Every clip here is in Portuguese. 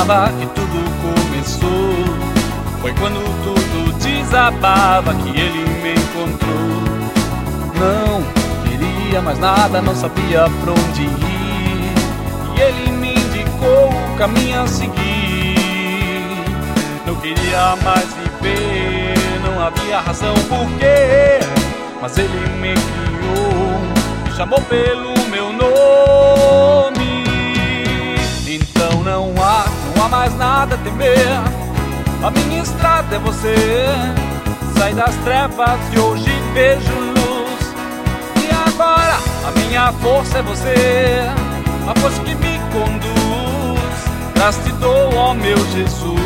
achava que tudo começou. Foi quando tudo desabava que ele me encontrou. Não queria mais nada, não sabia pra onde ir, e ele me indicou o caminho a seguir. Não queria mais viver, não havia razão por quê, mas ele me criou, me chamou pelo meu nome. Então não há mais nada a temer. A minha estrada é você. Sai das trevas e hoje vejo luz. E agora a minha força é você, a força que me conduz. Graças te dou, ó meu Jesus.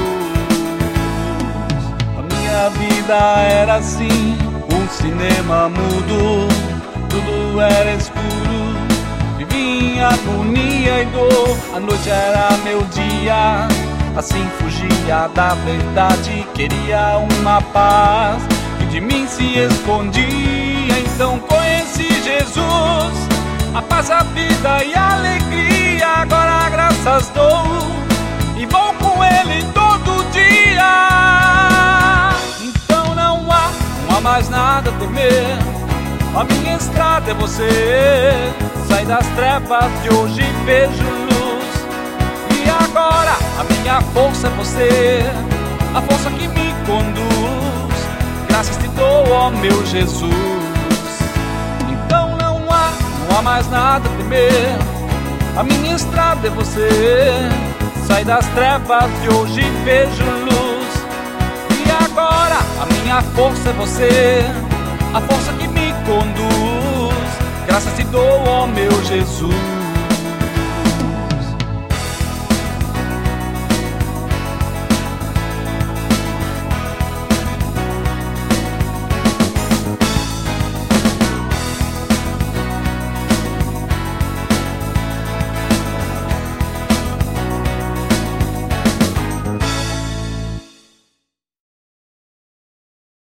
A minha vida era assim, um cinema mudo. Tudo era escuro, vivia em agonia e dor. A noite era meu dia, assim fugia da verdade. Queria uma paz que de mim se escondia. Então conheci Jesus, a paz, a vida e a alegria. Agora graças dou e vou com ele todo dia. Então não há mais nada a temer. A minha estrada é você. Sai das trevas e hoje vejo luz. E agora a minha força é você, a força que me conduz. Graças te dou, ó meu Jesus. Então não há mais nada a temer. A minha estrada é você. Sai das trevas e hoje vejo luz. E agora a minha força é você, a força que me conduz. Graças te dou, ó meu Jesus.